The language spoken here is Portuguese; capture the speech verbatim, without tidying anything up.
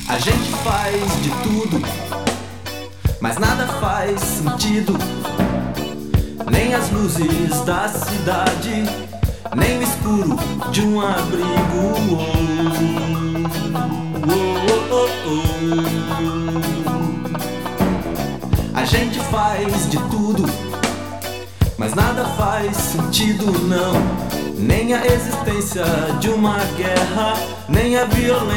A gente faz de tudo, mas nada faz sentido. Nem as luzes da cidade, nem o escuro de um abrigo. Oh, oh, oh, oh. A gente faz de tudo, mas nada faz sentido não. Nem a existência de uma guerra, nem a violência